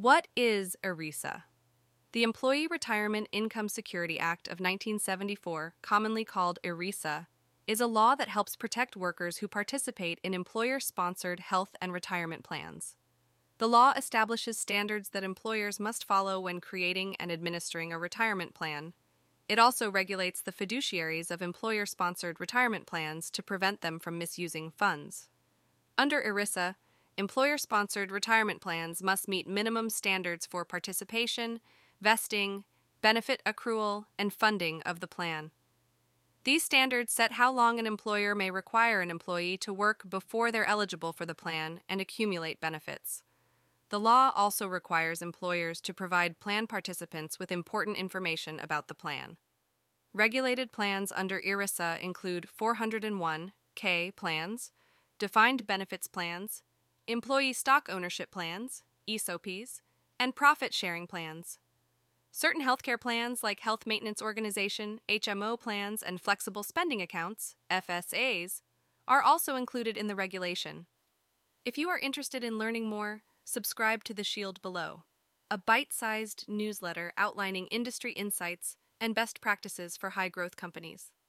What is ERISA? The Employee Retirement Income Security Act of 1974, commonly called ERISA, is a law that helps protect workers who participate in employer-sponsored health and retirement plans. The law establishes standards that employers must follow when creating and administering a retirement plan. It also regulates the fiduciaries of employer-sponsored retirement plans to prevent them from misusing funds. Under ERISA, employer-sponsored retirement plans must meet minimum standards for participation, vesting, benefit accrual, and funding of the plan. These standards set how long an employer may require an employee to work before they're eligible for the plan and accumulate benefits. The law also requires employers to provide plan participants with important information about the plan. Regulated plans under ERISA include 401(k) plans, defined benefits plans, employee stock ownership plans, ESOPs, and profit-sharing plans. Certain healthcare plans like Health Maintenance Organization, HMO plans, and flexible spending accounts, FSAs, are also included in the regulation. If you are interested in learning more, subscribe to The Shield below, a bite-sized newsletter outlining industry insights and best practices for high-growth companies.